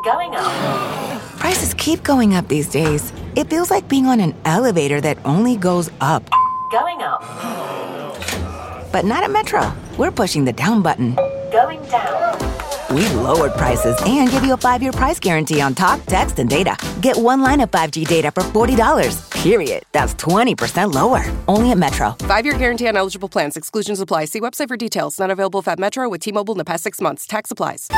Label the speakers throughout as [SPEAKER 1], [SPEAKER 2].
[SPEAKER 1] Going up.
[SPEAKER 2] Prices keep going up these days. It feels like being on an elevator that only goes up.
[SPEAKER 1] Going up.
[SPEAKER 2] But not at Metro. We're pushing the down button.
[SPEAKER 1] Going down.
[SPEAKER 2] We've lowered prices and give you a 5-year price guarantee on talk, text, and data. Get one line of 5G data for $40, period. That's 20% lower. Only at Metro.
[SPEAKER 3] 5-year guarantee on eligible plans. Exclusions apply. See website for details. Not available at Metro with T-Mobile in the past 6 months. Tax applies.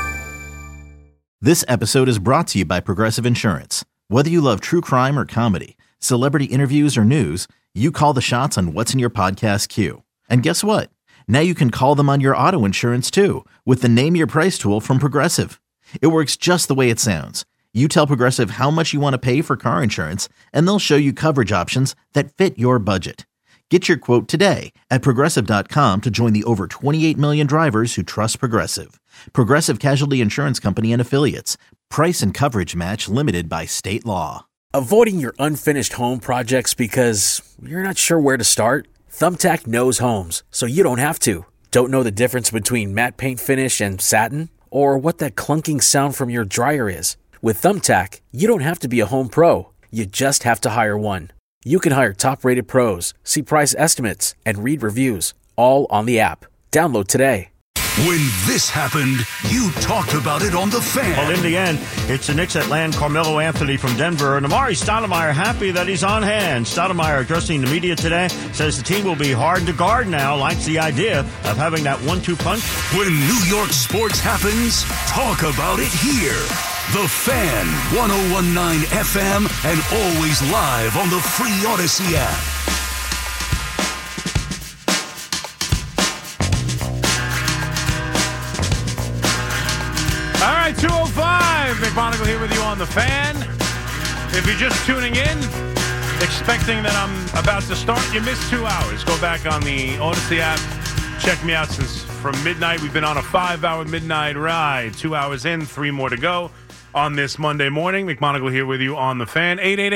[SPEAKER 4] This episode is brought to you by Progressive Insurance. Whether you love true crime or comedy, celebrity interviews or news, you call the shots on what's in your podcast queue. And guess what? Now you can call them on your auto insurance too with the Name Your Price tool from Progressive. It works just the way it sounds. You tell Progressive how much you want to pay for car insurance, and they'll show you coverage options that fit your budget. Get your quote today at Progressive.com to join the over 28 million drivers who trust Progressive. Progressive Casualty Insurance Company and Affiliates. Price and coverage match limited by state law.
[SPEAKER 5] Avoiding your unfinished home projects because you're not sure where to start? Thumbtack knows homes, so you don't have to. Don't know the difference between matte paint finish and satin? Or what that clunking sound from your dryer is? With Thumbtack, you don't have to be a home pro. You just have to hire one. You can hire top-rated pros, see price estimates, and read reviews, all on the app. Download today.
[SPEAKER 6] When this happened, you talked about it on The Fan.
[SPEAKER 7] Well, in the end, it's the Knicks that land Carmelo Anthony from Denver. And Amari Stoudemire happy that he's on hand. Stoudemire addressing the media today says the team will be hard to guard now, likes the idea of having that 1-2 punch.
[SPEAKER 6] When New York sports happens, talk about it here. The Fan, 101.9 FM, and always live on the free Odyssey app.
[SPEAKER 8] All right, 2:05. McMonagle here with you on The Fan. If you're just tuning in, expecting that I'm about to start, you missed 2 hours. Go back on the Odyssey app. Check me out since from midnight. We've been on a 5-hour midnight ride. 2 hours in, 3 more to go on this Monday morning. McMonagle here with you on The Fan.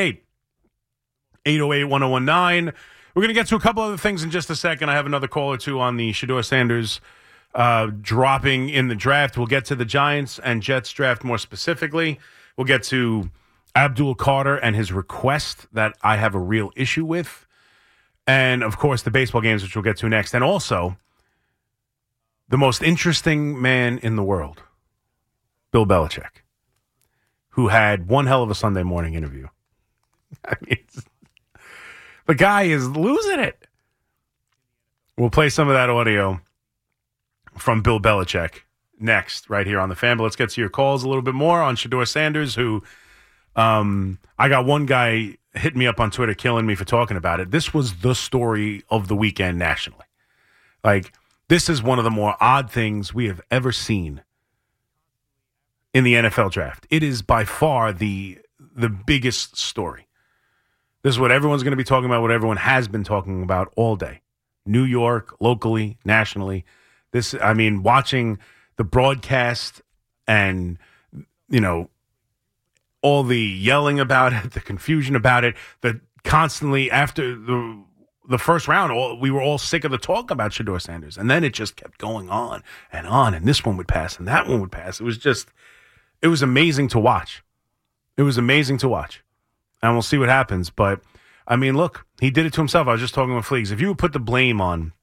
[SPEAKER 8] 888-808-1019. We're going to get to a couple other things in just a second. I have another call or two on the Shedeur Sanders dropping in the draft. We'll get to the Giants and Jets draft more specifically. We'll get to Abdul Carter and his request that I have a real issue with. And, of course, the baseball games, which we'll get to next. And also, the most interesting man in the world, Bill Belichick, who had one hell of a Sunday morning interview. I mean, the guy is losing it. We'll play some of that audio from Bill Belichick next, right here on The Fan. But let's get to your calls a little bit more on Shedeur Sanders, who I got one guy hit me up on Twitter killing me for talking about it. This was the story of the weekend nationally. Like, this is one of the more odd things we have ever seen in the NFL draft. It is by far the biggest story. This is what everyone's going to be talking about, what everyone has been talking about all day. New York, locally, nationally. This, I mean, watching the broadcast and, you know, all the yelling about it, the confusion about it, the constantly after the first round, we were all sick of the talk about Shedeur Sanders. And then it just kept going on, and this one would pass, and that one would pass. It was amazing to watch. It was amazing to watch. And we'll see what happens. But, I mean, look, he did it to himself. I was just talking with Fleegs. If you would put the blame on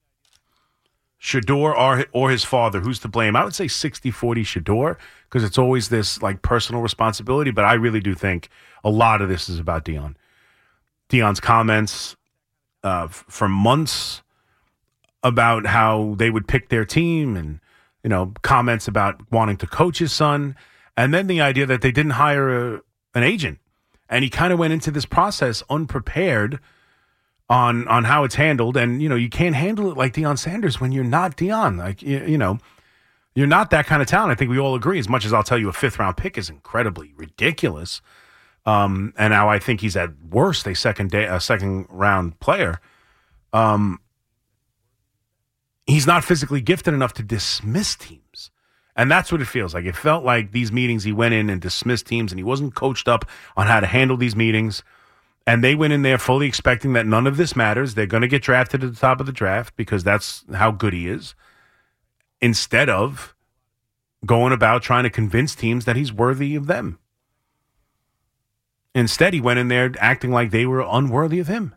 [SPEAKER 8] Shedeur or his father, who's to blame? I would say 60-40 Shedeur, because it's always this like personal responsibility. But I really do think a lot of this is about Deion. Deion's comments for months about how they would pick their team, and comments about wanting to coach his son, and then the idea that they didn't hire an agent, and he kind of went into this process unprepared on how it's handled. And, you can't handle it like Deion Sanders when you're not Deion. Like, you're not that kind of talent. I think we all agree, as much as I'll tell you a 5th-round pick is incredibly ridiculous. And now I think he's at worst a second-round player. He's not physically gifted enough to dismiss teams. And that's what it feels like. It felt like these meetings he went in and dismissed teams, and he wasn't coached up on how to handle these meetings. And they went in there fully expecting that none of this matters. They're going to get drafted at the top of the draft because that's how good he is. Instead of going about trying to convince teams that he's worthy of them. Instead, he went in there acting like they were unworthy of him.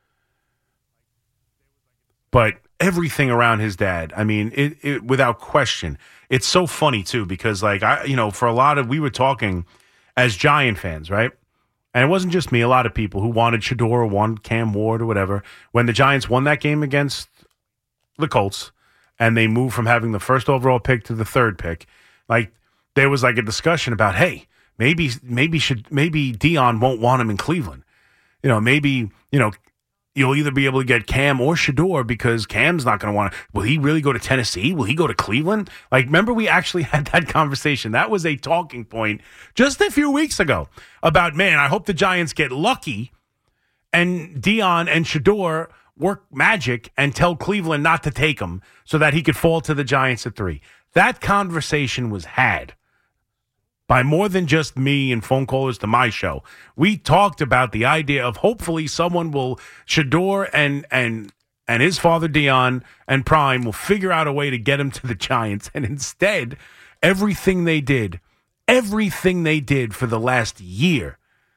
[SPEAKER 8] But everything around his dad, I mean, it without question. It's so funny, too, because, like, for a lot of, we were talking as Giant fans, right? And it wasn't just me, a lot of people who wanted Shedeur or wanted Cam Ward or whatever. When the Giants won that game against the Colts and they moved from having the first overall pick to the third pick, like, there was like a discussion about, hey, maybe Deion won't want him in Cleveland. Maybe you'll either be able to get Cam or Shedeur because Cam's not going to want to. Will he really go to Tennessee? Will he go to Cleveland? Like, remember we actually had that conversation. That was a talking point just a few weeks ago about, man, I hope the Giants get lucky and Deion and Shedeur work magic and tell Cleveland not to take him so that he could fall to the Giants at 3. That conversation was had by more than just me and phone callers to my show. We talked about the idea of hopefully someone will, Shedeur and his father Deion and Prime will figure out a way to get him to the Giants. And instead, everything they did for the last year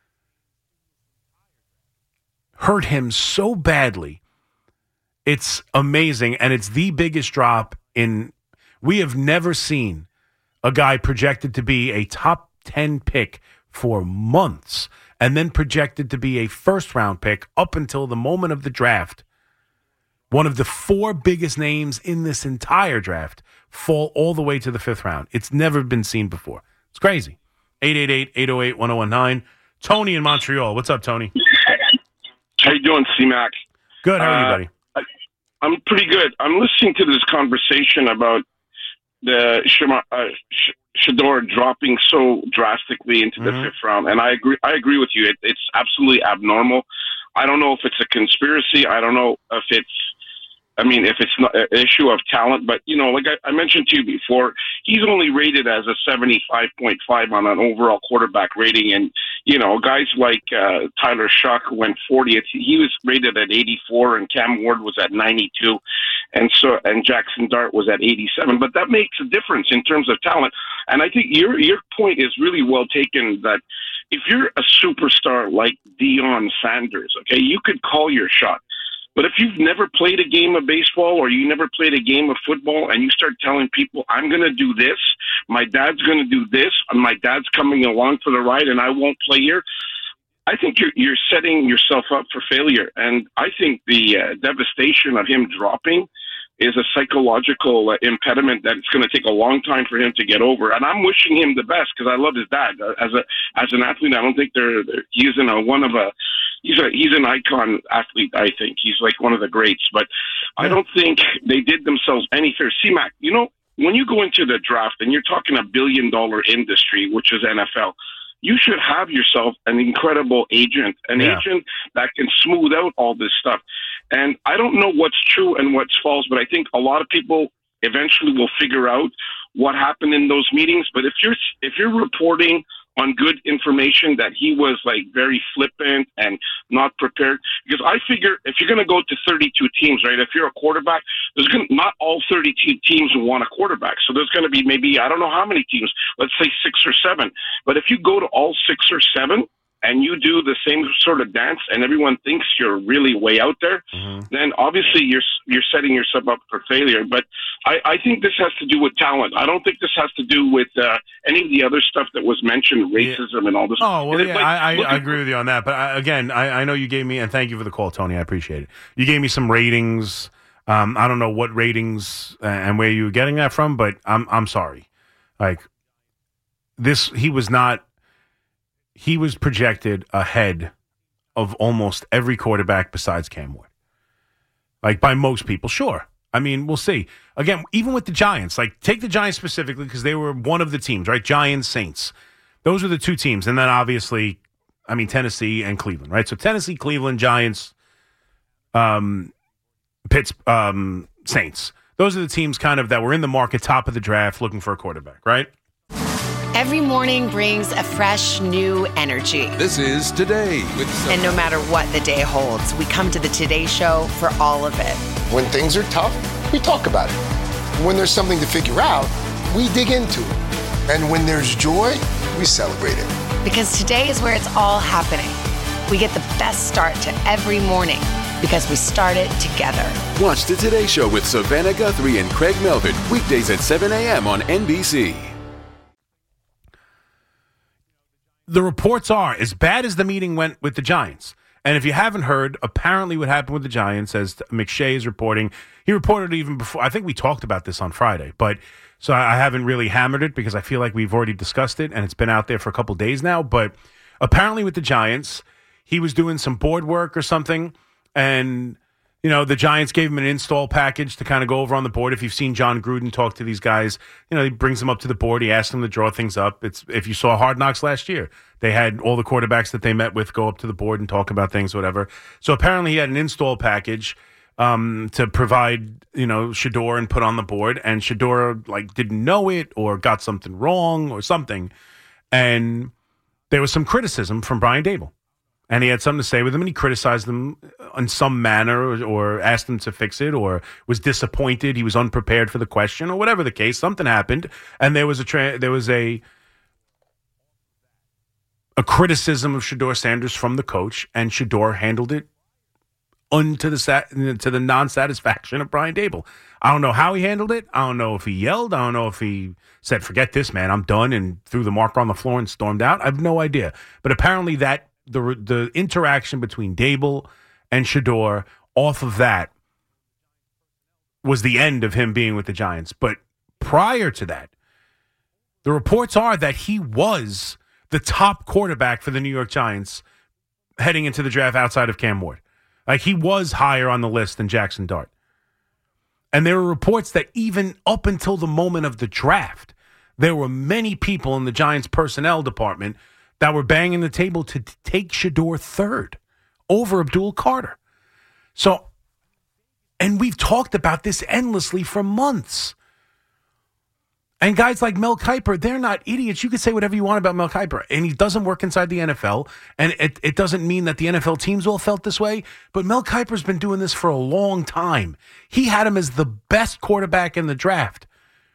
[SPEAKER 8] hurt him so badly. It's amazing, and it's the biggest drop in. We have never seen a guy projected to be a top 10 pick for months and then projected to be a first-round pick up until the moment of the draft. One of the 4 biggest names in this entire draft fall all the way to the 5th round. It's never been seen before. It's crazy. 888-808-1019. Tony in Montreal. What's up, Tony?
[SPEAKER 9] How you doing, C-Mac?
[SPEAKER 8] Good. How are you, buddy?
[SPEAKER 9] I'm pretty good. I'm listening to this conversation about the Shedeur dropping so drastically into the 5th round, and I agree with you. It's absolutely abnormal. I don't know if it's a conspiracy. I don't know if it's not an issue of talent, but, like I mentioned to you before, he's only rated as a 75.5 on an overall quarterback rating. And, guys like Tyler Shuck went 40th. He was rated at 84, and Cam Ward was at 92. And Jackson Dart was at 87. But that makes a difference in terms of talent. And I think your point is really well taken, that if you're a superstar like Deion Sanders, okay, you could call your shot. But if you've never played a game of baseball or you never played a game of football and you start telling people, I'm going to do this, my dad's going to do this, and my dad's coming along for the ride and I won't play here, I think you're setting yourself up for failure. And I think the devastation of him dropping is a psychological impediment that it's going to take a long time for him to get over. And I'm wishing him the best because I love his dad. As an athlete, I don't think he's an icon athlete, I think. He's like one of the greats. But I don't think they did themselves any fair. C-Mac, when you go into the draft and you're talking $1 billion industry, which is NFL, you should have yourself an incredible agent, agent that can smooth out all this stuff. And I don't know what's true and what's false, but I think a lot of people eventually will figure out what happened in those meetings. But if you're reporting on good information that he was like very flippant and not prepared, because I figure if you're going to go to 32 teams, right, if you're a quarterback, not all 32 teams will want a quarterback. So there's going to be maybe, I don't know how many teams, let's say 6 or 7. But if you go to all 6 or 7 and you do the same sort of dance and everyone thinks you're really way out there, then obviously you're setting yourself up for failure. But I think this has to do with talent. I don't think this has to do with any of the other stuff that was mentioned, racism and all this.
[SPEAKER 8] Oh, well, I agree with you on that. But I know you gave me, and thank you for the call, Tony. I appreciate it. You gave me some ratings. I don't know what ratings and where you were getting that from, but I'm sorry. Like this, he was projected ahead of almost every quarterback besides Cam Ward. Like, by most people, sure. I mean, we'll see. Again, even with the Giants, like, take the Giants specifically because they were one of the teams, right? Giants, Saints. Those were the 2 teams. And then, obviously, Tennessee and Cleveland, right? So, Tennessee, Cleveland, Giants, Saints. Those are the teams kind of that were in the market, top of the draft, looking for a quarterback, right?
[SPEAKER 10] Every morning brings a fresh, new energy.
[SPEAKER 11] This is Today with
[SPEAKER 10] And no matter what the day holds, we come to the Today Show for all of it.
[SPEAKER 12] When things are tough, we talk about it. When there's something to figure out,
[SPEAKER 11] we dig into it. And when there's joy, we celebrate it.
[SPEAKER 10] Because today is where it's all happening. We get the best start to every morning because we started together.
[SPEAKER 12] Watch the Today Show with Savannah Guthrie and Craig Melvin weekdays at 7 a.m. on NBC.
[SPEAKER 8] The reports are, as bad as the meeting went with the Giants, and if you haven't heard, apparently what happened with the Giants, as McShay is reporting, he reported even before, I think we talked about this on Friday, but so I haven't really hammered it because I feel like we've already discussed it, and it's been out there for a couple days now, but apparently with the Giants, he was doing some board work or something, and you know, the Giants gave him an install package to kind of go over on the board. If you've seen John Gruden talk to these guys, you know, he brings them up to the board. He asks them to draw things up. It's if you saw Hard Knocks last year, they had all the quarterbacks that they met with go up to the board and talk about things, whatever. So apparently he had an install package to provide, you know, Shedeur and put on the board. And Shedeur, like, didn't know it or got something wrong or something. And there was some criticism from Brian Daboll. And he had something to say with him, and he criticized them in some manner or asked them to fix it or was disappointed. He was unprepared for the question or whatever the case. Something happened, and there was a criticism of Shedeur Sanders from the coach, and Shedeur handled it to the non-satisfaction of Brian Daboll. I don't know how he handled it. I don't know if he yelled. I don't know if he said, "Forget this, man, I'm done," and threw the marker on the floor and stormed out. I have no idea. But apparently that the interaction between Daboll and Shedeur off of that was the end of him being with the Giants. But prior to that, the reports are that he was the top quarterback for the New York Giants heading into the draft outside of Cam Ward. Like, he was higher on the list than Jackson Dart. And there were reports that even up until the moment of the draft, there were many people in the Giants personnel department that were banging the table to take Shedeur third over Abdul Carter. So, and we've talked about this endlessly for months. And guys like Mel Kiper, they're not idiots. You can say whatever you want about Mel Kiper, and he doesn't work inside the NFL, and it doesn't mean that the NFL teams all felt this way, but Mel Kiper's been doing this for a long time. He had him as the best quarterback in the draft.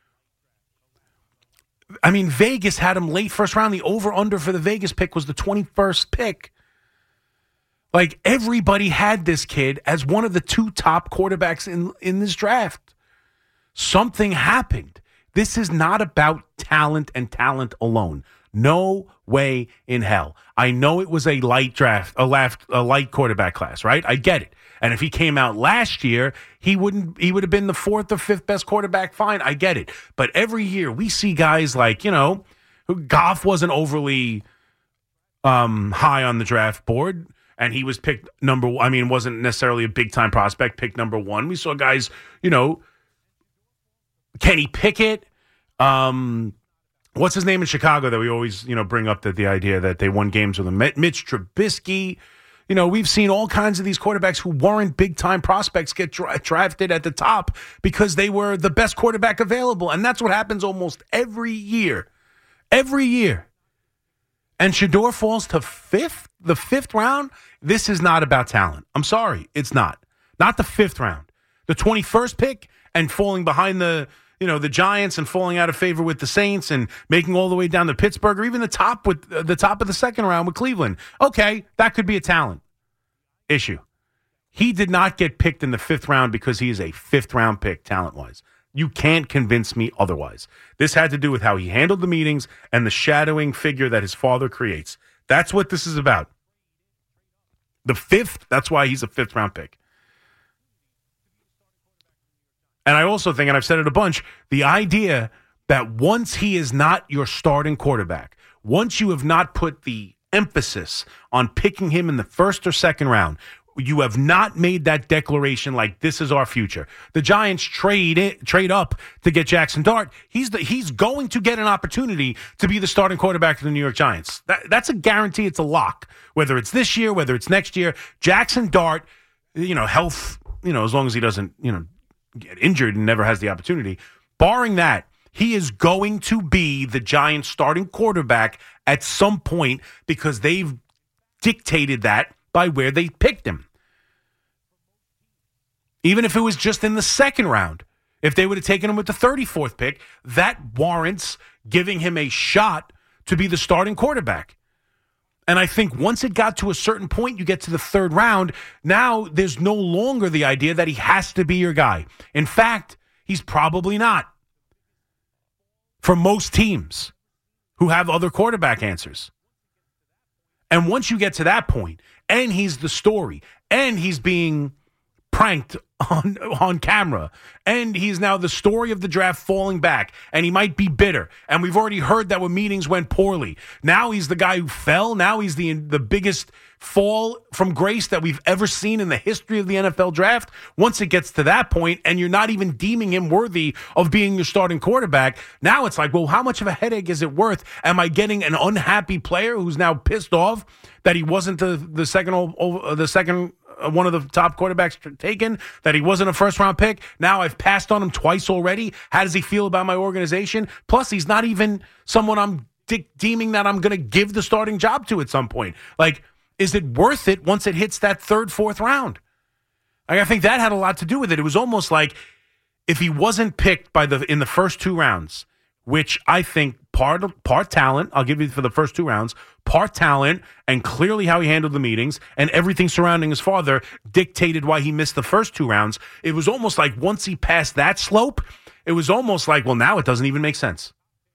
[SPEAKER 8] I mean, Vegas had him late first round. The over-under for the Vegas pick was the 21st pick. Like, everybody had this kid as one of the two top quarterbacks in this draft. Something happened. This is not about talent and talent alone. No way in hell. I know it was a light draft, a light quarterback class, right? I get it. And if he came out last year, he would have been the fourth or fifth best quarterback. Fine, I get it. But every year we see guys like, you know, Goff wasn't overly high on the draft board, and he was picked wasn't necessarily a big time prospect, picked number one. We saw guys, you know, Kenny Pickett, what's his name in Chicago that we always, you know, bring up the idea that they won games with him, Mitch Trubisky. You know, we've seen all kinds of these quarterbacks who weren't big-time prospects get drafted at the top because they were the best quarterback available. And that's what happens almost every year. Every year. And Shedeur falls to the fifth round. This is not about talent. I'm sorry. It's not. Not the fifth round. The 21st pick and falling behind the Giants and falling out of favor with the Saints and making all the way down to Pittsburgh, or even the top of the second round with Cleveland. Okay, that could be a talent issue. He did not get picked in the fifth round because he is a fifth round pick talent-wise. You can't convince me otherwise. This had to do with how he handled the meetings and the shadowing figure that his father creates. That's what this is about. The fifth, that's why he's a fifth round pick. And I also think, and I've said it a bunch, the idea that once he is not your starting quarterback, once you have not put the emphasis on picking him in the first or second round, you have not made that declaration like this is our future. The Giants trade up to get Jackson Dart. He's going to get an opportunity to be the starting quarterback for the New York Giants. That's a guarantee. It's a lock. Whether it's this year, whether it's next year, Jackson Dart, you know, health, you know, as long as he doesn't, you know, get injured and never has the opportunity. Barring that, he is going to be the Giants starting quarterback at some point because they've dictated that by where they picked him. Even if it was just in the second round, If they would have taken him with the 34th pick, that warrants giving him a shot to be the starting quarterback. And I think once it got to a certain point, you get to the third round, now there's no longer the idea that he has to be your guy. In fact, he's probably not. For most teams who have other quarterback answers. And once you get to that point, and he's the story, and he's being pranked on camera, and he's now the story of the draft falling back, and he might be bitter, and we've already heard that when meetings went poorly. Now he's the guy who fell. Now he's the biggest fall from grace that we've ever seen in the history of the NFL draft. Once it gets to that point, and you're not even deeming him worthy of being your starting quarterback, now it's like, well, how much of a headache is it worth? Am I getting an unhappy player who's now pissed off that he wasn't the second one of the top quarterbacks taken, that he wasn't a first-round pick? Now I've passed on him twice already. How does he feel about my organization? Plus, he's not even someone I'm deeming that I'm going to give the starting job to at some point. Like, is it worth it once it hits that third, fourth round? I think that had a lot to do with it. It was almost like if he wasn't picked in the first 2 rounds, which I think part talent, I'll give you for the first 2 rounds, part talent and clearly how he handled the meetings and everything surrounding his father dictated why he missed the first 2 rounds. It was almost like once he passed that slope, it was almost like, well, now it doesn't even make sense.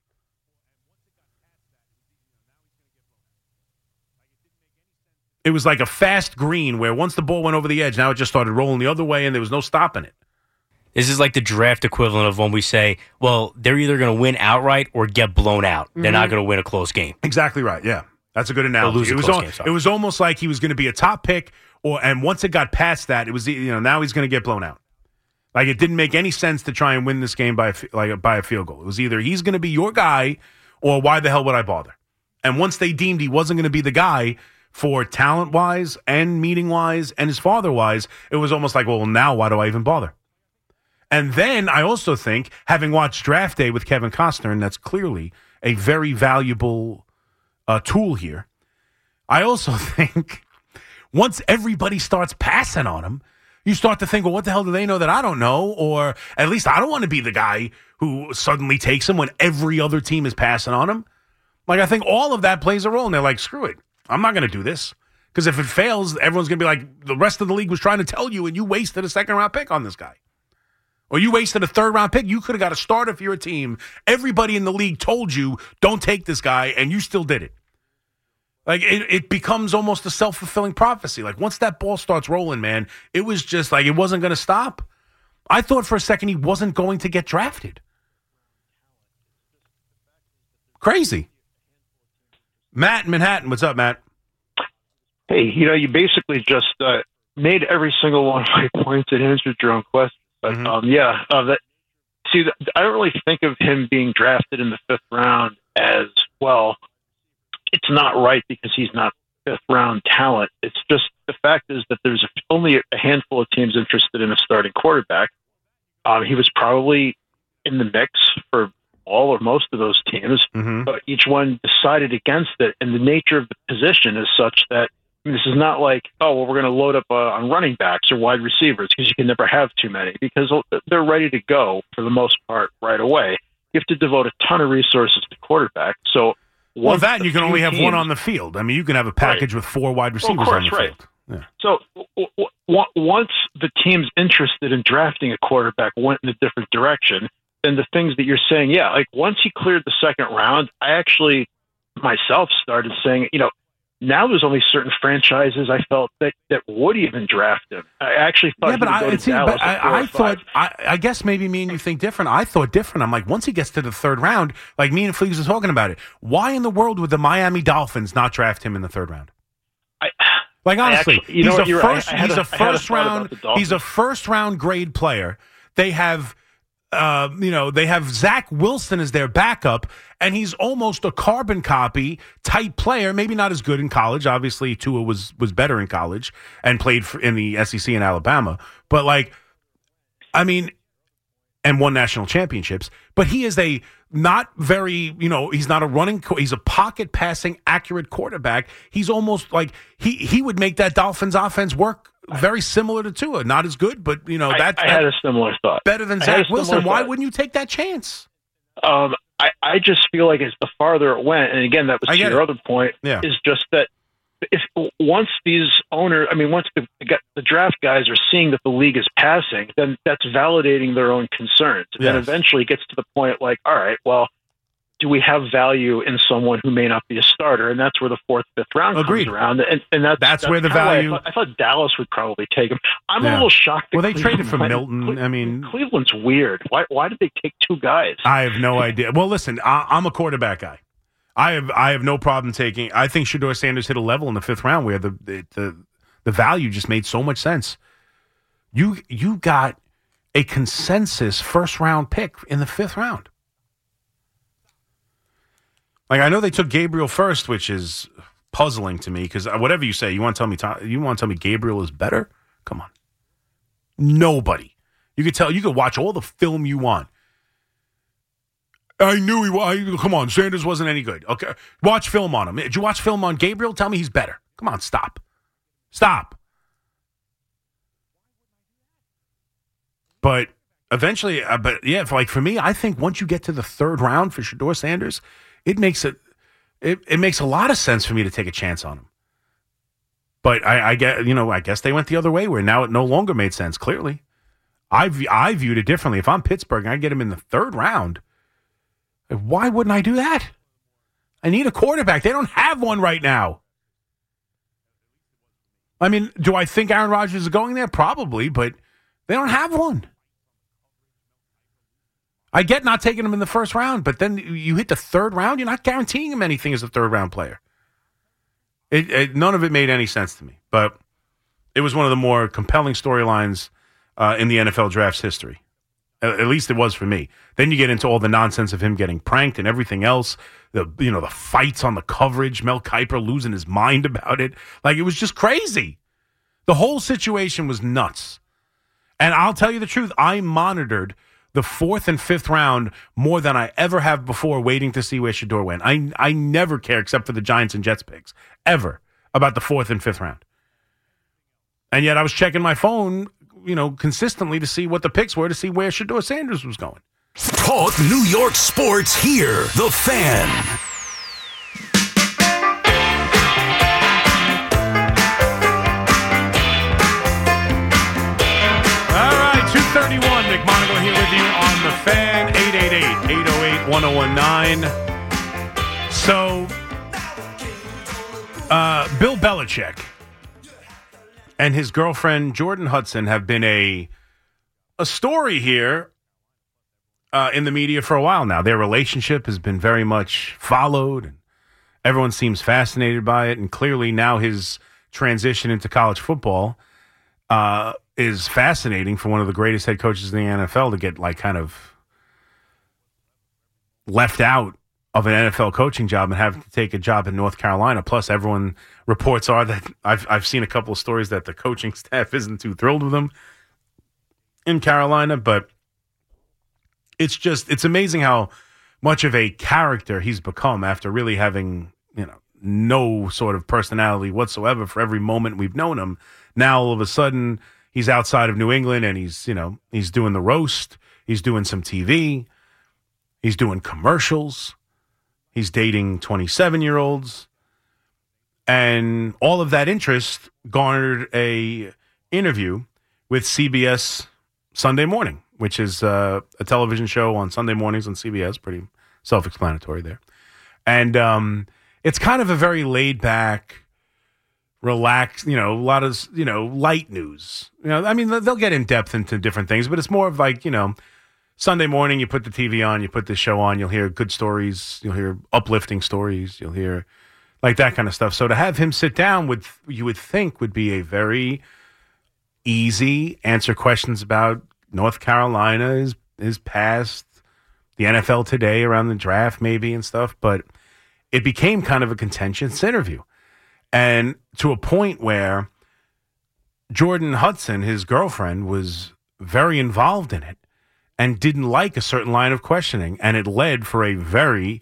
[SPEAKER 8] It was like a fast green where once the ball went over the edge, now it just started rolling the other way and there was no stopping it.
[SPEAKER 13] This is like the draft equivalent of when we say, well, they're either going to win outright or get blown out. They're not going to win a close game.
[SPEAKER 8] Exactly right, yeah. That's a good analogy. It was almost like he was going to be a top pick, and once it got past that, it was now he's going to get blown out. Like, it didn't make any sense to try and win this game by a field goal. It was either he's going to be your guy or why the hell would I bother? And once they deemed he wasn't going to be the guy for talent-wise and meeting-wise and his father-wise, it was almost like, well, now why do I even bother? And then I also think, having watched Draft Day with Kevin Costner, and that's clearly a very valuable tool here, I also think once everybody starts passing on him, you start to think, well, what the hell do they know that I don't know? Or at least I don't want to be the guy who suddenly takes him when every other team is passing on him. Like, I think all of that plays a role, and they're like, screw it. I'm not going to do this. Because if it fails, everyone's going to be like, the rest of the league was trying to tell you, and you wasted a second-round pick on this guy. Or you wasted a third-round pick. You could have got a starter for your team. Everybody in the league told you, don't take this guy, and you still did it. Like, it becomes almost a self-fulfilling prophecy. Like, once that ball starts rolling, man, it was just like it wasn't going to stop. I thought for a second he wasn't going to get drafted. Crazy. Matt in Manhattan. What's up, Matt?
[SPEAKER 14] Hey, you basically just made every single one of my points and answered your own question. But, I don't really think of him being drafted in the 5th round as, well, it's not right because he's not 5th round talent. It's just the fact is that there's only a handful of teams interested in a starting quarterback. He was probably in the mix for all or most of those teams, but each one decided against it. And the nature of the position is such that this is not like, oh, well, we're going to load up on running backs or wide receivers because you can never have too many because they're ready to go for the most part right away. You have to devote a ton of resources to quarterback. So,
[SPEAKER 8] well, that you can only have one on the field. I mean, you can have a package with 4 wide receivers on the field. Yeah.
[SPEAKER 14] So once the teams interested in drafting a quarterback went in a different direction, then the things that you're saying, yeah, like once he cleared the 2nd round, I actually myself started saying, now there's only certain franchises I felt that would even draft him. I actually thought he would go to Dallas.
[SPEAKER 8] I guess maybe me and you think different. I thought different. I'm like, once he gets to the 3rd round, like me and Fleeves was talking about it, why in the world would the Miami Dolphins not draft him in the 3rd round? Honestly, he's a first-round grade player. They have Zach Wilson as their backup, and he's almost a carbon copy type player. Maybe not as good in college. Obviously, Tua was better in college and played in the SEC in Alabama. But and won national championships. But he is not very, he's not a running, he's a pocket passing, accurate quarterback. He's almost like he would make that Dolphins offense work very similar to Tua. Not as good, but,
[SPEAKER 14] I had a similar thought.
[SPEAKER 8] Better than Zach Wilson. Why wouldn't you take that chance?
[SPEAKER 14] I just feel like it's the farther it went, and again, that was to your other point, is just that once these owners, once the draft guys are seeing that the league is passing, then that's validating their own concerns. And then eventually it gets to the point like, all right, well, do we have value in someone who may not be a starter? And that's where the 4th, 5th round comes around. And that's where the value. I thought Dallas would probably take him. I'm a little shocked.
[SPEAKER 8] Well, they traded for Milton.
[SPEAKER 14] Cleveland's weird. Why did they take 2 guys?
[SPEAKER 8] I have no idea. Well, listen, I'm a quarterback guy. I have no problem taking. I think Shedeur Sanders hit a level in the 5th round where the value just made so much sense. You got a consensus 1st round pick in the 5th round. Like, I know they took Gabriel first, which is puzzling to me because whatever you say, you want to tell me Gabriel is better? Come on, nobody. You could watch all the film you want. I knew come on, Sanders wasn't any good. Okay, watch film on him. Did you watch film on Gabriel? Tell me he's better. Come on, stop. But eventually, for me, I think once you get to the 3rd round for Shedeur Sanders, it makes a lot of sense for me to take a chance on him. But I guess they went the other way where now it no longer made sense. Clearly, I viewed it differently. If I'm Pittsburgh and I get him in the 3rd round, why wouldn't I do that? I need a quarterback. They don't have one right now. Do I think Aaron Rodgers is going there? Probably, but they don't have one. I get not taking him in the 1st round, but then you hit the 3rd round, you're not guaranteeing him anything as a 3rd round player. None of it made any sense to me, but it was one of the more compelling storylines in the NFL draft's history. At least it was for me. Then you get into all the nonsense of him getting pranked and everything else. The fights on the coverage, Mel Kiper losing his mind about it. Like, it was just crazy. The whole situation was nuts. And I'll tell you the truth, I monitored the 4th and 5th round more than I ever have before, waiting to see where Shedeur went. I never care, except for the Giants and Jets picks, ever, about the 4th and 5th round. And yet I was checking my phone, consistently to see what the picks were, to see where Shedeur Sanders was going.
[SPEAKER 6] Talk New York sports here. The Fan.
[SPEAKER 8] All right, 2:31. Nick Monagle here with you on The Fan. 888-808-1019. So, Bill Belichick and his girlfriend Jordan Hudson have been a story here in the media for a while now. Their relationship has been very much followed, and everyone seems fascinated by it. And clearly now his transition into college football is fascinating for one of the greatest head coaches in the NFL to get kind of left out of an NFL coaching job and have to take a job in North Carolina. Plus, reports are that I've seen a couple of stories that the coaching staff isn't too thrilled with him in Carolina, but it's amazing how much of a character he's become after really having, no sort of personality whatsoever for every moment we've known him. Now, all of a sudden, he's outside of New England and he's doing the roast. He's doing some TV. He's doing commercials. He's dating 27-year-olds. And all of that interest garnered a interview with CBS Sunday Morning, which is a television show on Sunday mornings on CBS. Pretty self-explanatory there. And it's kind of a very laid-back, relaxed, a lot of, light news. They'll get in depth into different things, but it's more of like, Sunday morning, you put the TV on, you put the show on, you'll hear good stories, you'll hear uplifting stories, you'll hear like that kind of stuff. So to have him sit down with, you would think would be a very easy answer questions about North Carolina, his past, the NFL today around the draft maybe and stuff, but it became kind of a contentious interview. And to a point where Jordan Hudson, his girlfriend, was very involved in it and didn't like a certain line of questioning. And it led for a very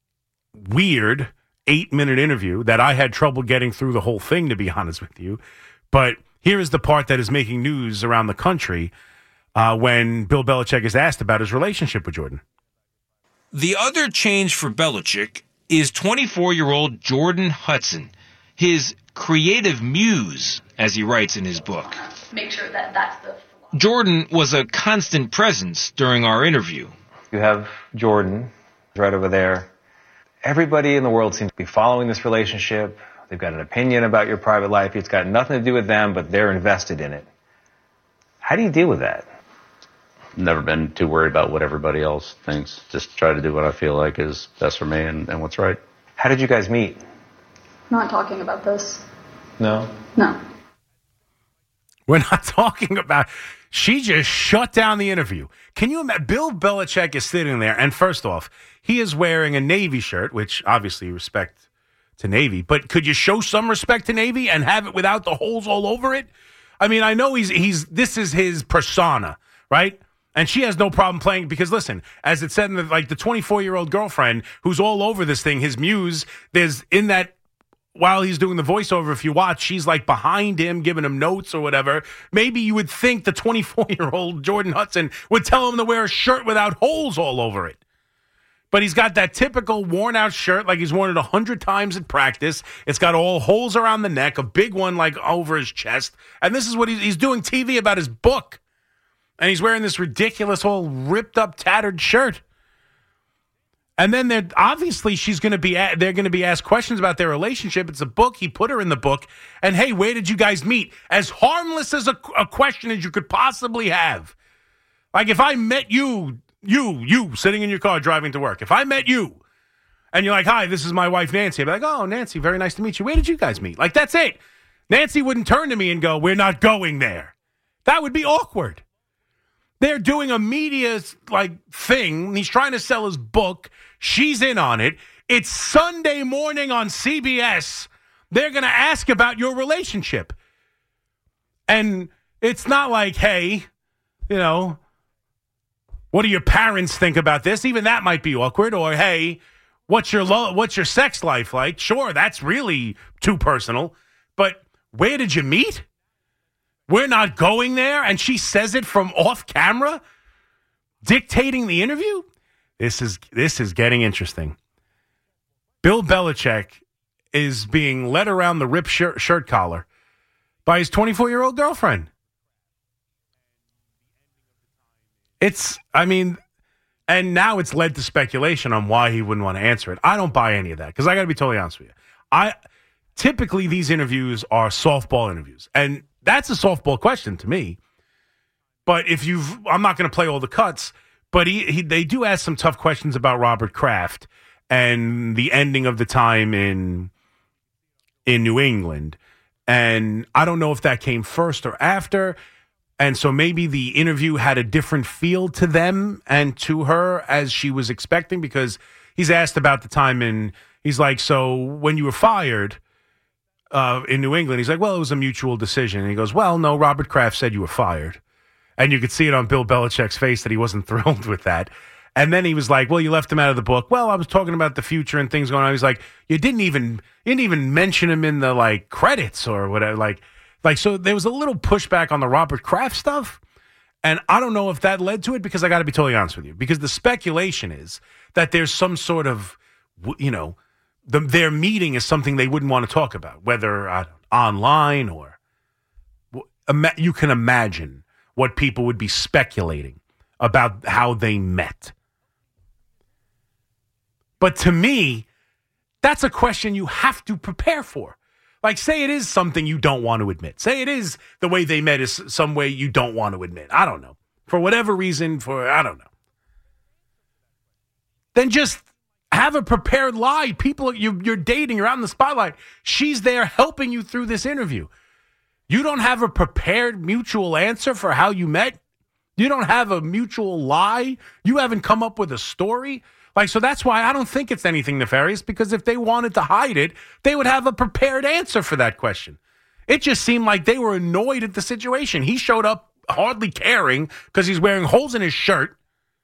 [SPEAKER 8] weird 8-minute interview that I had trouble getting through the whole thing, to be honest with you. But here is the part that is making news around the country when Bill Belichick is asked about his relationship with Jordan.
[SPEAKER 15] The other change for Belichick is 24-year-old Jordan Hudson, his creative muse, as he writes in his book.
[SPEAKER 16] Make sure that that's the...
[SPEAKER 15] Jordan was a constant presence during our interview.
[SPEAKER 17] You have Jordan right over there. Everybody in the world seems to be following this relationship. They've got an opinion about your private life. It's got nothing to do with them, but they're invested in it. How do you deal with that?
[SPEAKER 18] Never been too worried about what everybody else thinks. Just try to do what I feel like is best for me and what's right.
[SPEAKER 17] How did you guys meet?
[SPEAKER 16] Not talking about this.
[SPEAKER 17] No?
[SPEAKER 16] No.
[SPEAKER 8] We're not talking about... She just shut down the interview. Can you imagine? Bill Belichick is sitting there, and first off, he is wearing a Navy shirt, which obviously respect to Navy, but could you show some respect to Navy and have it without the holes all over it? I mean, I know this is his persona, right? And she has no problem playing because, listen, as it said in the 24-year-old girlfriend who's all over this thing, his muse, there's in that, while he's doing the voiceover, if you watch, she's like behind him, giving him notes or whatever. Maybe you would think the 24-year-old Jordan Hudson would tell him to wear a shirt without holes all over it. But he's got that typical worn-out shirt, like he's worn it 100 times at practice. It's got all holes around the neck, a big one like over his chest. And this is what he's doing TV about his book. And he's wearing this ridiculous, all ripped-up, tattered shirt. And then they're going to be asked questions about their relationship. It's a book. He put her in the book. And, hey, where did you guys meet? As harmless as a question as you could possibly have. Like if I met you sitting in your car driving to work. If I met you and you're like, hi, this is my wife, Nancy. I'd be like, oh, Nancy, very nice to meet you. Where did you guys meet? Like, that's it. Nancy wouldn't turn to me and go, we're not going there. That would be awkward. They're doing a media thing. He's trying to sell his book. She's in on it. It's Sunday morning on CBS. They're going to ask about your relationship. And it's not like, hey, what do your parents think about this? Even that might be awkward. Or, hey, what's your sex life like? Sure, that's really too personal. But where did you meet? We're not going there, and she says it from off camera, dictating the interview. This is getting interesting. Bill Belichick is being led around the ripped shirt collar by his 24-year-old girlfriend. And now it's led to speculation on why he wouldn't want to answer it. I don't buy any of that because I got to be totally honest with you. Typically these interviews are softball interviews, and that's a softball question to me. But I'm not going to play all the cuts, but they do ask some tough questions about Robert Kraft and the ending of the time in New England. And I don't know if that came first or after. And so maybe the interview had a different feel to them and to her as she was expecting, because he's asked about the time he's like, so when you were fired in New England, he's like, well, it was a mutual decision. And he goes, well, no, Robert Kraft said you were fired. And you could see it on Bill Belichick's face that he wasn't thrilled with that. And then he was like, well, you left him out of the book. Well, I was talking about the future and things going on. He's like, you didn't even mention him in the credits or whatever. So there was a little pushback on the Robert Kraft stuff. And I don't know if that led to it, because I got to be totally honest with you, because the speculation is that there's some sort of, their meeting is something they wouldn't want to talk about, whether online or you can imagine what people would be speculating about how they met. But to me, that's a question you have to prepare for. Like, say it is something you don't want to admit. Say it is the way they met is some way you don't want to admit. I don't know. For whatever reason, I don't know. Then just have a prepared lie. People you're dating, you're out in the spotlight. She's there helping you through this interview. You don't have a prepared mutual answer for how you met. You don't have a mutual lie. You haven't come up with a story. So that's why I don't think it's anything nefarious, because if they wanted to hide it, they would have a prepared answer for that question. It just seemed like they were annoyed at the situation. He showed up hardly caring because he's wearing holes in his shirt.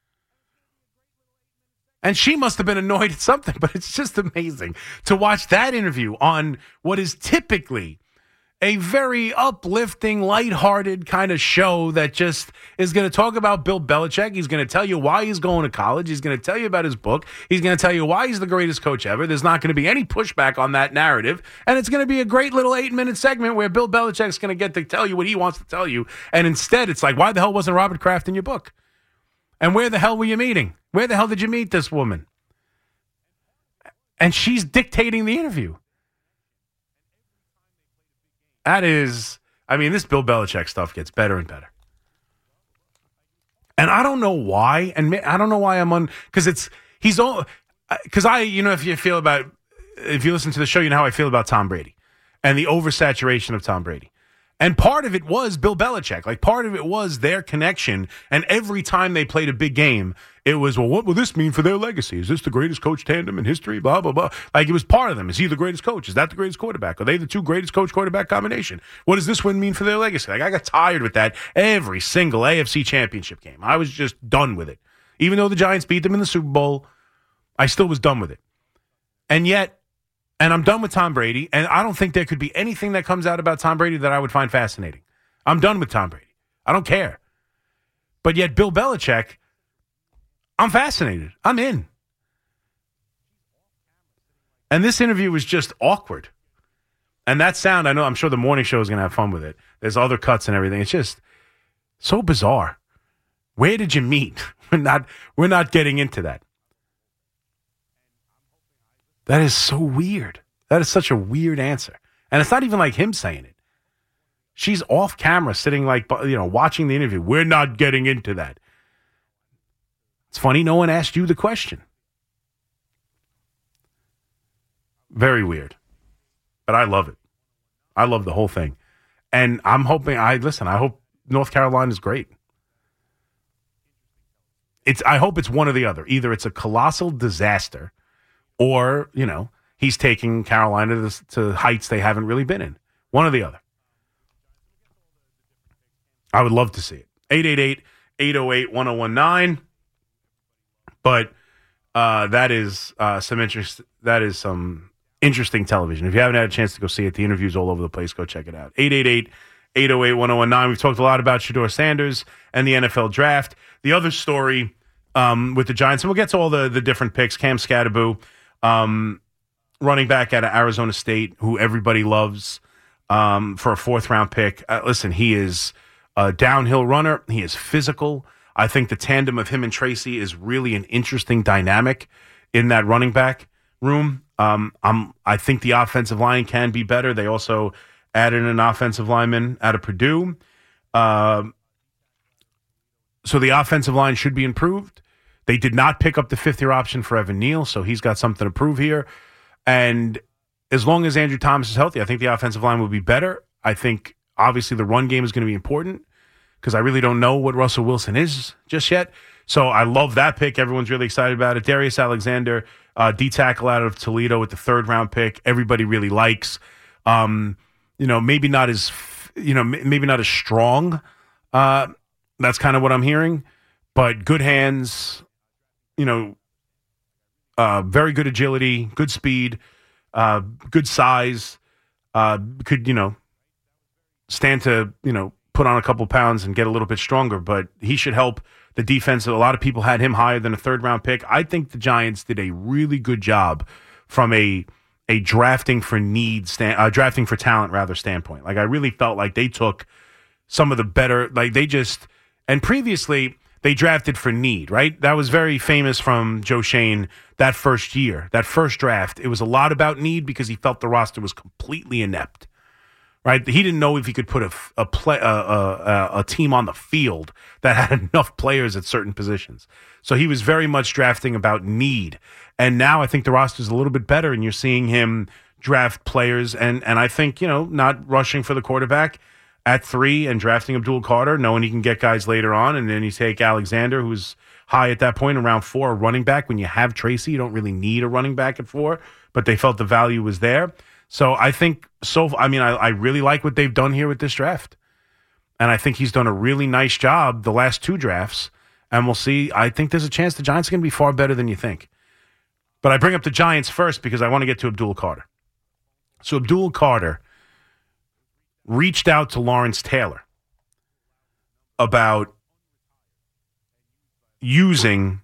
[SPEAKER 8] And she must have been annoyed at something, but it's just amazing to watch that interview on what is typically a very uplifting, lighthearted kind of show that just is going to talk about Bill Belichick. He's going to tell you why he's going to college. He's going to tell you about his book. He's going to tell you why he's the greatest coach ever. There's not going to be any pushback on that narrative. And it's going to be a great little 8-minute segment where Bill Belichick's going to get to tell you what he wants to tell you. And instead, it's like, why the hell wasn't Robert Kraft in your book? And where the hell were you meeting? Where the hell did you meet this woman? And she's dictating the interview. That is, I mean, this Bill Belichick stuff gets better and better. And I don't know why, and I don't know why I'm on, because if you listen to the show, you know how I feel about Tom Brady and the oversaturation of Tom Brady. And part of it was Bill Belichick. Like, part of it was their connection. And every time they played a big game, it was, well, what will this mean for their legacy? Is this the greatest coach tandem in history? Blah, blah, blah. Like, it was part of them. Is he the greatest coach? Is that the greatest quarterback? Are they the two greatest coach-quarterback combination? What does this win mean for their legacy? Like, I got tired with that every single AFC championship game. I was just done with it. Even though the Giants beat them in the Super Bowl, I still was done with it. And yet, and I'm done with Tom Brady, and I don't think there could be anything that comes out about Tom Brady that I would find fascinating. I'm done with Tom Brady. I don't care. But yet Bill Belichick, I'm fascinated. I'm in. And this interview was just awkward. And that sound, I know, I'm sure the morning show is going to have fun with it. There's other cuts and everything. It's just so bizarre. Where did you meet? We're not getting into that. That is so weird. That is such a weird answer. And it's not even like him saying it. She's off camera sitting like, watching the interview. We're not getting into that. It's funny no one asked you the question. Very weird. But I love it. I love the whole thing. And I'm hoping, I hope North Carolina is great. I hope it's one or the other. Either it's a colossal disaster or, he's taking Carolina to heights they haven't really been in. One or the other. I would love to see it. 888-808-1019. But that is some interesting television. If you haven't had a chance to go see it, the interview's all over the place. Go check it out. 888-808-1019. We've talked a lot about Shedeur Sanders and the NFL draft. The other story with the Giants, and we'll get to all the different picks. Cam Skattebo, running back out of Arizona State, who everybody loves for a fourth-round pick. Listen, he is a downhill runner. He is physical. I think the tandem of him and Tracy is really an interesting dynamic in that running back room. I think the offensive line can be better. They also added an offensive lineman out of Purdue. So the offensive line should be improved. They did not pick up the fifth-year option for Evan Neal, so he's got something to prove here. And as long as Andrew Thomas is healthy, I think the offensive line will be better. I think, obviously, the run game is going to be important because I really don't know what Russell Wilson is just yet. So I love that pick. Everyone's really excited about it. Darius Alexander, D-tackle out of Toledo with the third-round pick. Everybody really likes. Maybe not as strong. That's kind of what I'm hearing. But good hands, very good agility, good speed, good size, could, stand to, put on a couple pounds and get a little bit stronger. But he should help the defense. A lot of people had him higher than a third-round pick. I think the Giants did a really good job from a drafting for drafting for talent standpoint. Like, I really felt like they took some of the better, and previously they drafted for need, right? That was very famous from Joe Shane that first year, that first draft. It was a lot about need because he felt the roster was completely inept, right? He didn't know if he could put a team on the field that had enough players at certain positions. So he was very much drafting about need. And now I think the roster's a little bit better, and you're seeing him draft players. And I think, not rushing for the quarterback at 3 and drafting Abdul Carter, knowing he can get guys later on. And then you take Alexander, who's high at that point, around 4, a running back. When you have Tracy, you don't really need a running back at 4, but they felt the value was there. So I think, I really like what they've done here with this draft. And I think he's done a really nice job the last 2 drafts. And we'll see. I think there's a chance the Giants are going to be far better than you think. But I bring up the Giants first because I want to get to Abdul Carter. So Abdul Carter reached out to Lawrence Taylor about using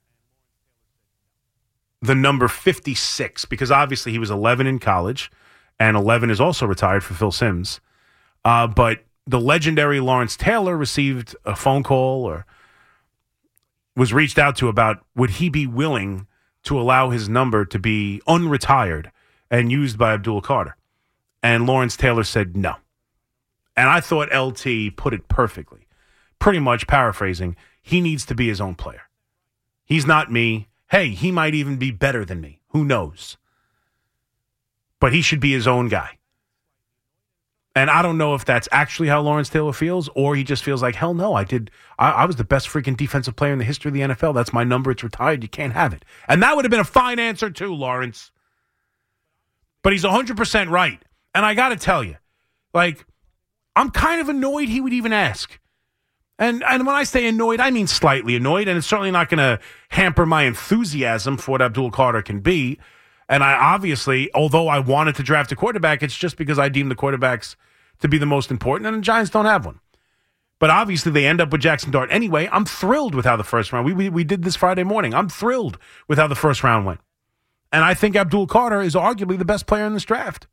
[SPEAKER 8] the number 56 because obviously he was 11 in college, and 11 is also retired for Phil Simms. But the legendary Lawrence Taylor received a phone call or was reached out to about would he be willing to allow his number to be unretired and used by Abdul Carter. And Lawrence Taylor said no. And I thought LT put it perfectly. Pretty much paraphrasing, he needs to be his own player. He's not me. Hey, he might even be better than me. Who knows? But he should be his own guy. And I don't know if that's actually how Lawrence Taylor feels, or he just feels like, hell no, I was the best freaking defensive player in the history of the NFL. That's my number. It's retired. You can't have it. And that would have been a fine answer too, Lawrence. But he's 100% right. And I got to tell you, like, I'm kind of annoyed he would even ask. And when I say annoyed, I mean slightly annoyed, and it's certainly not going to hamper my enthusiasm for what Abdul Carter can be. And I obviously, although I wanted to draft a quarterback, it's just because I deem the quarterbacks to be the most important, and the Giants don't have one. But obviously they end up with Jackson Dart anyway. I'm thrilled with how the first round, we did this Friday morning. I'm thrilled with how the first round went. And I think Abdul Carter is arguably the best player in this draft.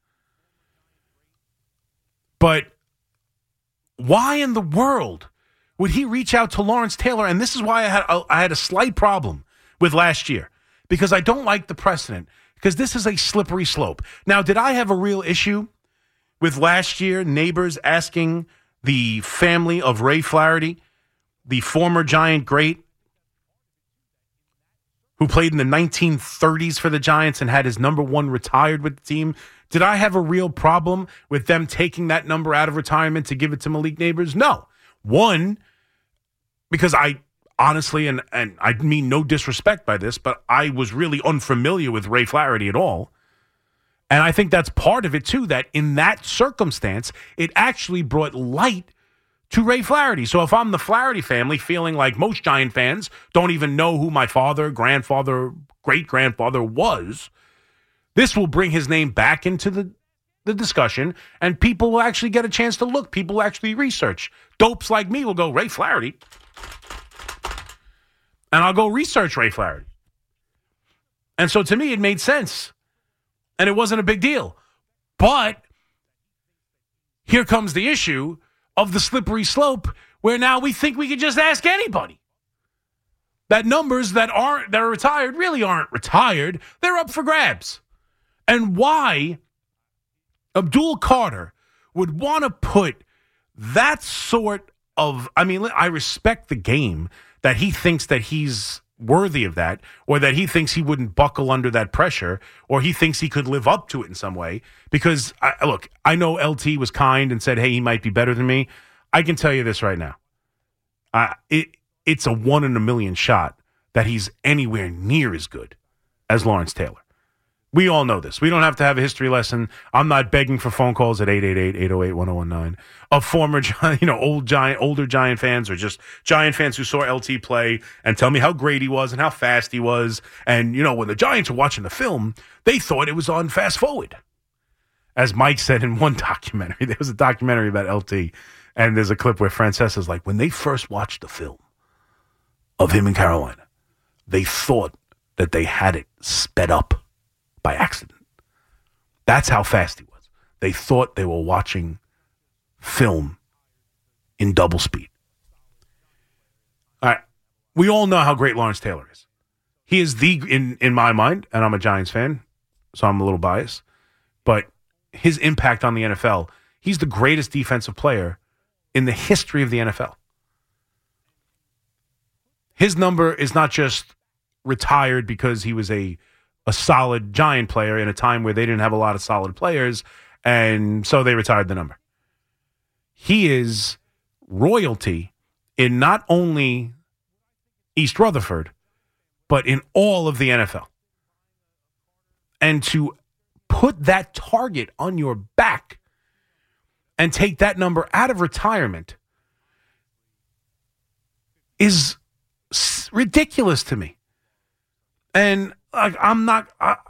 [SPEAKER 8] But why in the world would he reach out to Lawrence Taylor? And this is why I had a slight problem with last year, because I don't like the precedent, because this is a slippery slope. Now, did I have a real issue with last year neighbors asking the family of Ray Flaherty, the former Giant great, who played in the 1930s for the Giants and had his number 1 retired with the team? Did I have a real problem with them taking that number out of retirement to give it to Malik Neighbors? No. One, because I honestly, and I mean no disrespect by this, but I was really unfamiliar with Ray Flaherty at all. And I think that's part of it, too, that in that circumstance, it actually brought light to Ray Flaherty. So if I'm the Flaherty family feeling like most Giant fans don't even know who my father, grandfather, great-grandfather was, this will bring his name back into the discussion, and people will actually get a chance to look. People will actually research. Dopes like me will go, Ray Flaherty. And I'll go research Ray Flaherty. And so to me, it made sense. And it wasn't a big deal. But here comes the issue of the slippery slope, where now we think we could just ask anybody. That numbers that are retired really aren't retired. They're up for grabs. And why Abdul Carter would want to put that sort of, I mean, I respect the game that he thinks that he's worthy of that, or that he thinks he wouldn't buckle under that pressure, or he thinks he could live up to it in some way. Because, look, I know LT was kind and said, hey, he might be better than me. I can tell you this right now. It's a 1 in a million shot that he's anywhere near as good as Lawrence Taylor. We all know this. We don't have to have a history lesson. I'm not begging for phone calls at 888-808-1019 of former, older Giant fans, or just Giant fans who saw LT play and tell me how great he was and how fast he was. And, when the Giants were watching the film, they thought it was on fast forward. As Mike said in one documentary, there was a documentary about LT, and there's a clip where Francesa's like, when they first watched the film of him in Carolina, they thought that they had it sped up by accident. That's how fast he was. They thought they were watching film in double speed. All right. We all know how great Lawrence Taylor is. He is in my mind, and I'm a Giants fan, so I'm a little biased, but his impact on the NFL, he's the greatest defensive player in the history of the NFL. His number is not just retired because he was a solid Giant player in a time where they didn't have a lot of solid players, and so they retired the number. He is royalty in not only East Rutherford, but in all of the NFL. And to put that target on your back and take that number out of retirement is ridiculous to me. And like, I'm not,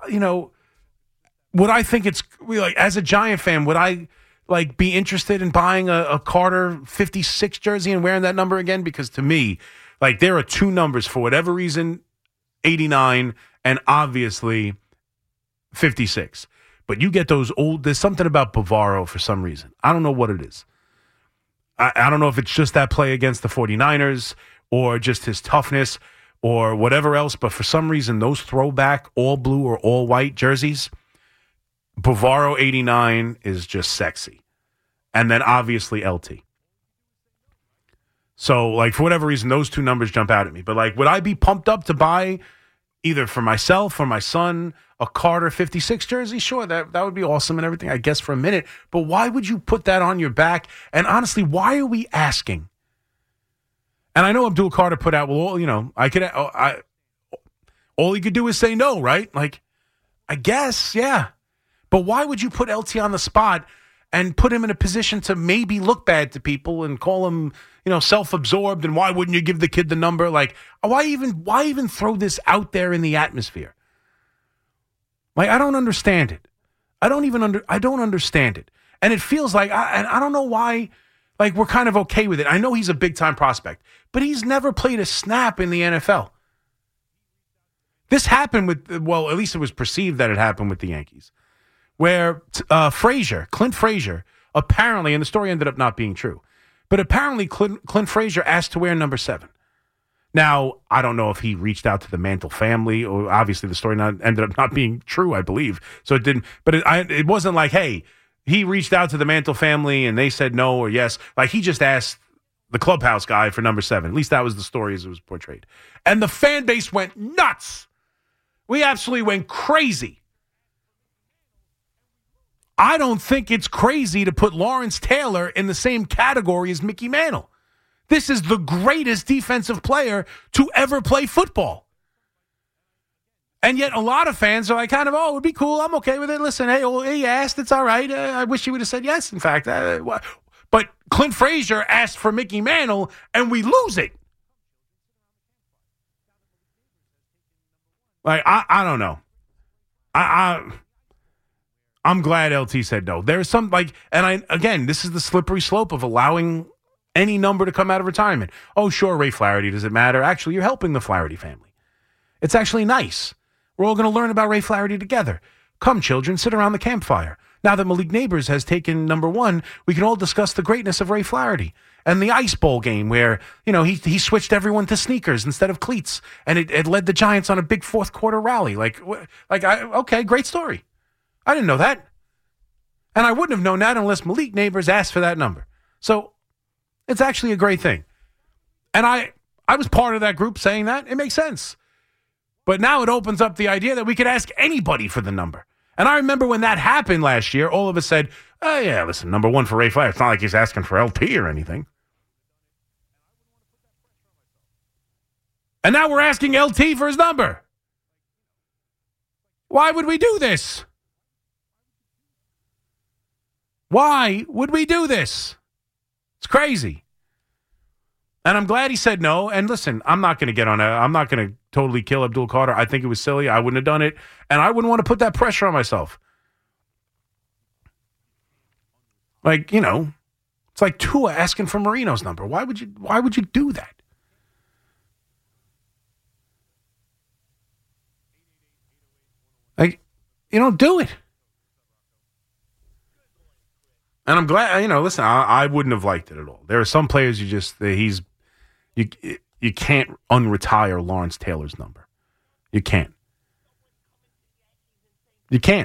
[SPEAKER 8] would I think it's like, as a Giant fan, would I like be interested in buying a Carter 56 jersey and wearing that number again? Because to me, like, there are two numbers for whatever reason, 89 and obviously 56. But you get those old, there's something about Bavaro for some reason. I don't know what it is. I don't know if it's just that play against the 49ers or just his toughness or whatever else. But for some reason, those throwback all blue or all white jerseys, Bavaro 89 is just sexy. And then obviously LT. So, like, for whatever reason, those two numbers jump out at me. But, like, would I be pumped up to buy either for myself or my son a Carter 56 jersey? Sure, that would be awesome and everything, I guess, for a minute. But why would you put that on your back? And honestly, why are we asking? And I know Abdul Carter put out, well, all he could do is say no, right? Like, I guess, yeah. But why would you put LT on the spot and put him in a position to maybe look bad to people and call him, self-absorbed? And why wouldn't you give the kid the number? Like, why even throw this out there in the atmosphere? Like, I don't understand it. I don't understand it. And it feels like, I don't know why, like, we're kind of okay with it. I know he's a big-time prospect, but he's never played a snap in the NFL. This happened with, well, at least it was perceived that it happened with the Yankees, where Clint Frazier, apparently, and the story ended up not being true, but apparently Clint Frazier asked to wear number 7. Now, I don't know if he reached out to the Mantle family, or obviously the story ended up not being true, I believe. So it didn't, but it wasn't like, hey, he reached out to the Mantle family and they said no or yes. Like, he just asked the clubhouse guy for number 7. At least that was the story as it was portrayed. And the fan base went nuts. We absolutely went crazy. I don't think it's crazy to put Lawrence Taylor in the same category as Mickey Mantle. This is the greatest defensive player to ever play football. And yet a lot of fans are like, kind of, it would be cool. I'm okay with it. Listen, hey, he asked. It's all right. I wish he would have said yes, in fact. But Clint Frazier asked for Mickey Mantle, and we lose it. Like, I don't know. I'm glad LT said no. There's some, like, and again, this is the slippery slope of allowing any number to come out of retirement. Oh, sure, Ray Flaherty, does it matter? Actually, you're helping the Flaherty family. It's actually nice. We're all going to learn about Ray Flaherty together. Come, children, sit around the campfire. Now that Malik Neighbors has taken number 1, we can all discuss the greatness of Ray Flaherty. And the Ice Bowl game where, he switched everyone to sneakers instead of cleats. And it led the Giants on a big fourth quarter rally. Okay, great story. I didn't know that. And I wouldn't have known that unless Malik Neighbors asked for that number. So it's actually a great thing. And I was part of that group saying that. It makes sense. But now it opens up the idea that we could ask anybody for the number. And I remember when that happened last year, all of us said, oh, yeah, listen, number 1 for Ray Flaherty. It's not like he's asking for LT or anything. And now we're asking LT for his number. Why would we do this? Why would we do this? It's crazy. And I'm glad he said no. And listen, I'm not going to totally kill Abdul Carter. I think it was silly. I wouldn't have done it. And I wouldn't want to put that pressure on myself. Like, it's like Tua asking for Marino's number. Why would you do that? Like, you don't do it. And I'm glad, listen, I wouldn't have liked it at all. There are some players you can't unretire Lawrence Taylor's number. You can't. You can't.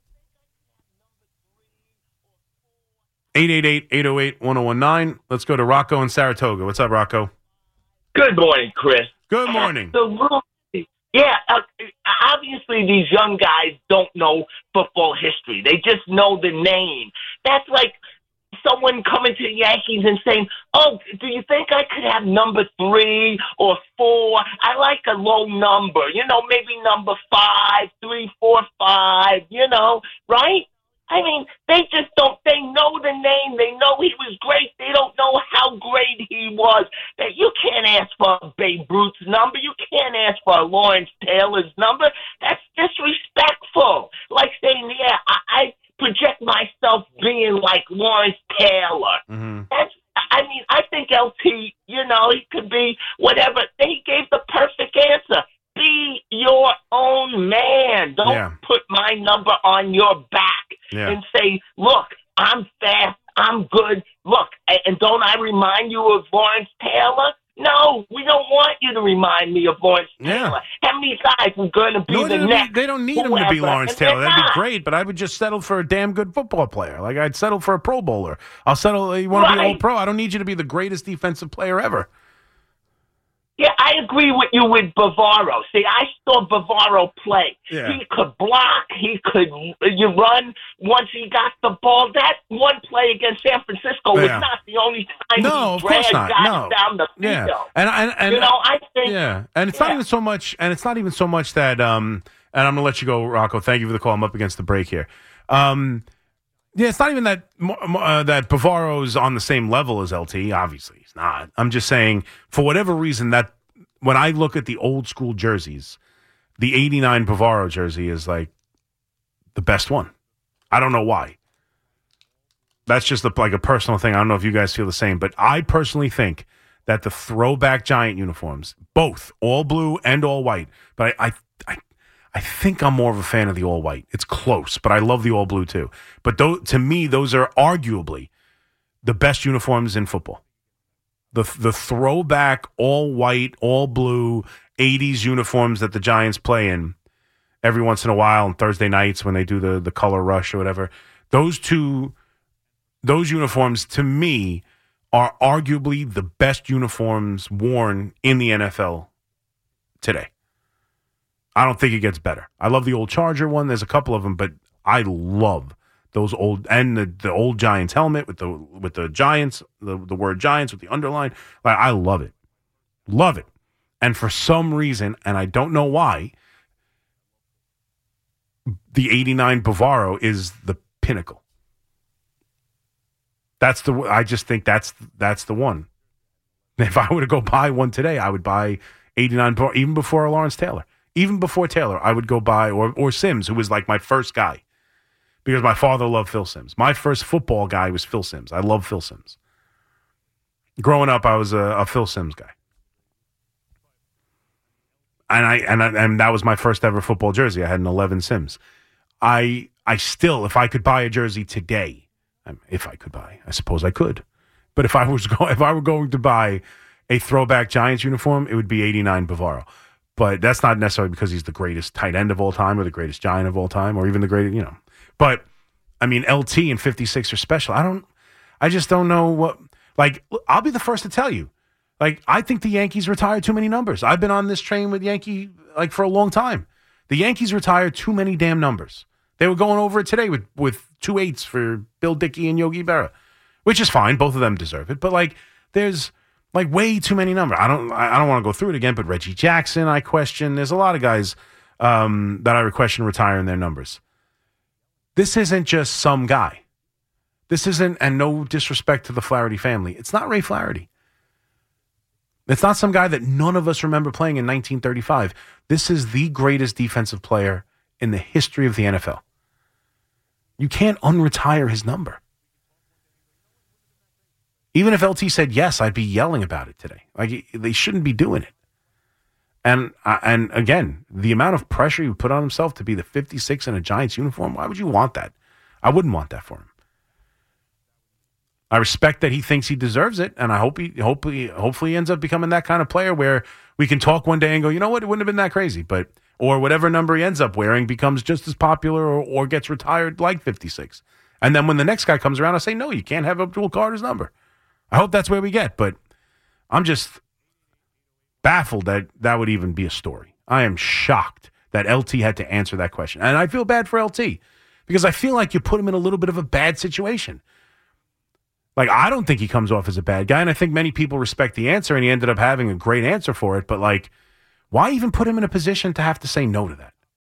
[SPEAKER 8] 888-808-1019. Let's go to Rocco in Saratoga. What's up, Rocco?
[SPEAKER 19] Good morning, Chris.
[SPEAKER 8] Good morning.
[SPEAKER 19] Yeah, obviously these young guys don't know football history. They just know the name. That's like someone coming to the Yankees and saying, oh, do you think I could have number 3 or 4? I like a low number, maybe number 5, 3, 4, 5, right? I mean, they just don't. They know the name. They know he was great. They don't know how great he was. That you can't ask for Babe Ruth's number. You can't ask for Lawrence Taylor's number. That's disrespectful. Like saying, yeah, I project myself being like Lawrence Taylor. That's. I mean, I think LT. You know, he could be whatever. He gave the perfect answer. Be your own man. Don't put my number on your back and say, look, I'm fast, I'm good. Look, and don't I remind you of Lawrence Taylor? No, we don't want you to remind me of Lawrence Taylor. How many guys are going to be the next?
[SPEAKER 8] They don't need him to be Lawrence Taylor. That'd be great, but I would just settle for a damn good football player. Like, I'd settle for a Pro Bowler. I'll settle, you want to be all pro? I don't need you to be the greatest defensive player ever.
[SPEAKER 19] Yeah, I agree with you with Bavaro. See, I saw Bavaro play.
[SPEAKER 8] Yeah.
[SPEAKER 19] He could block. He could run once he got the ball. That one play against San Francisco was not the only time he dragged guys down the field.
[SPEAKER 8] And
[SPEAKER 19] you know, I think.
[SPEAKER 8] Yeah, and it's not even so much. And it's not even so much that. And I'm gonna let you go, Rocco. Thank you for the call. I'm up against the break here. Yeah, it's not even that that Bavaro's on the same level as LT. Obviously, he's not. I'm just saying, for whatever reason, that when I look at the old school jerseys, the '89 Bavaro jersey is like the best one. I don't know why. That's just like a personal thing. I don't know if you guys feel the same, but I personally think that the throwback Giant uniforms, both all blue and all white, but I think I'm more of a fan of the all white. It's close, but I love the all blue too. But to me, those are arguably the best uniforms in football. The throwback all white, all blue 80s uniforms that the Giants play in every once in a while on Thursday nights when they do the color rush or whatever. Those uniforms to me are arguably the best uniforms worn in the NFL today. I don't think it gets better. I love the old Charger one. There's a couple of them, but I love those old, and the old Giants helmet with the Giants, the word Giants with the underline. Like, I love it. Love it. And for some reason, and I don't know why, the '89 Bavaro is the pinnacle. I just think that's the one. If I were to go buy one today, I would buy '89 Bavaro, even before Lawrence Taylor. Even before Taylor, I would go buy, or Sims, who was like my first guy, because my father loved Phil Simms. My first football guy was Phil Simms. I love Phil Simms. Growing up, I was a Phil Simms guy, and that was my first ever football jersey. I had an 11 Simms. I still, if I could buy a jersey today, I suppose I could, but if I were going to buy a throwback Giants uniform, it would be '89 Bavaro. But that's not necessarily because he's the greatest tight end of all time or the greatest Giant of all time or even the greatest, But, I mean, LT and 56 are special. I just don't know what, like, I'll be the first to tell you. Like, I think the Yankees retire too many numbers. I've been on this train with Yankee, like, for a long time. The Yankees retire too many damn numbers. They were going over it today with 2 8s for Bill Dickey and Yogi Berra, which is fine. Both of them deserve it. But, like, there's like way too many numbers. I don't want to go through it again, but Reggie Jackson, I question. There's a lot of guys that I would question retiring their numbers. This isn't just some guy. This isn't, and no disrespect to the Flaherty family, it's not Ray Flaherty. It's not some guy that none of us remember playing in 1935. This is the greatest defensive player in the history of the NFL. You can't unretire his number. Even if LT said yes, I'd be yelling about it today. Like, they shouldn't be doing it. And again, the amount of pressure he put on himself to be the 56 in a Giants uniform, why would you want that? I wouldn't want that for him. I respect that he thinks he deserves it, and I hope hopefully ends up becoming that kind of player where we can talk one day and go, you know what, it wouldn't have been that crazy. Or whatever number he ends up wearing becomes just as popular or gets retired like 56. And then when the next guy comes around, I say, no, you can't have Abdul Carter's number. I hope that's where we get, but I'm just baffled that would even be a story. I am shocked that LT had to answer that question. And I feel bad for LT because I feel like you put him in a little bit of a bad situation. Like, I don't think he comes off as a bad guy, and I think many people respect the answer, and he ended up having a great answer for it. But, like, why even put him in a position to have to say no to that?